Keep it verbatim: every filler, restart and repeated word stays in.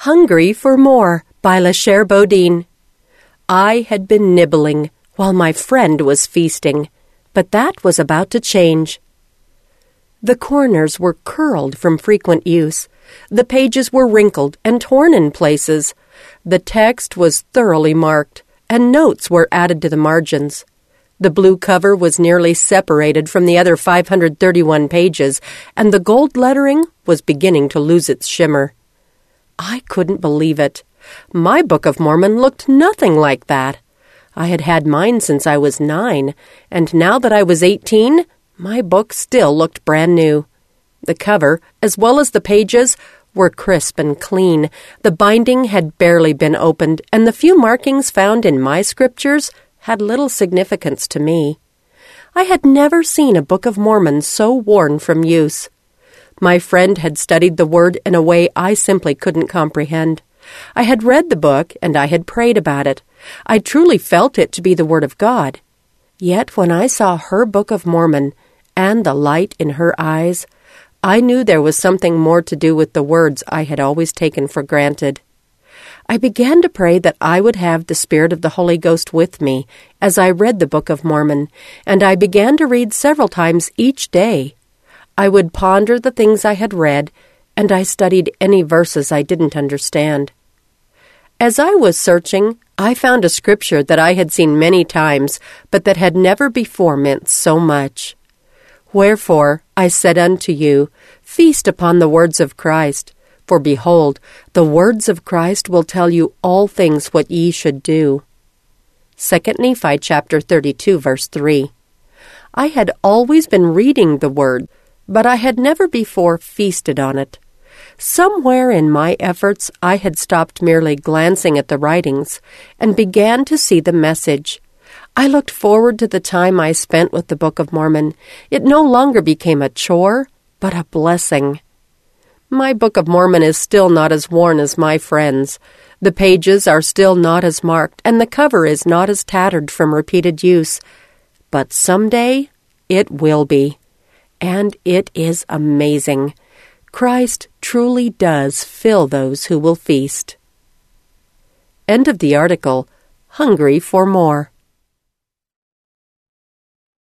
Hungry for More by LaChere Bodine. I had been nibbling while my friend was feasting, but that was about to change. The corners were curled from frequent use. The pages were wrinkled and torn in places. The text was thoroughly marked, and notes were added to the margins. The blue cover was nearly separated from the other five hundred thirty-one pages, and the gold lettering was beginning to lose its shimmer. I couldn't believe it. My Book of Mormon looked nothing like that. I had had mine since I was nine, and now that I was eighteen, my book still looked brand new. The cover, as well as the pages, were crisp and clean. The binding had barely been opened, and the few markings found in my scriptures had little significance to me. I had never seen a Book of Mormon so worn from use. My friend had studied the Word in a way I simply couldn't comprehend. I had read the book, and I had prayed about it. I truly felt it to be the Word of God. Yet when I saw her Book of Mormon, and the light in her eyes, I knew there was something more to do with the words I had always taken for granted. I began to pray that I would have the Spirit of the Holy Ghost with me as I read the Book of Mormon, and I began to read several times each day. I would ponder the things I had read, and I studied any verses I didn't understand. As I was searching, I found a scripture that I had seen many times, but that had never before meant so much. Wherefore, I said unto you, feast upon the words of Christ. For behold, the words of Christ will tell you all things what ye should do. Second Nephi chapter thirty-two, verse three. I had always been reading the Word, but I had never before feasted on it. Somewhere in my efforts, I had stopped merely glancing at the writings and began to see the message. I looked forward to the time I spent with the Book of Mormon. It no longer became a chore, but a blessing. My Book of Mormon is still not as worn as my friend's. The pages are still not as marked, and the cover is not as tattered from repeated use. But someday it will be. And it is amazing. Christ truly does fill those who will feast. End of the article. Hungry for More.